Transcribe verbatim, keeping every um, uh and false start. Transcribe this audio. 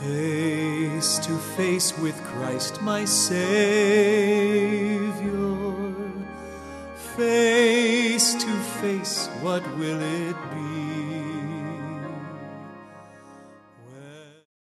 Face to face with Christ my Savior, face to face, what will it be?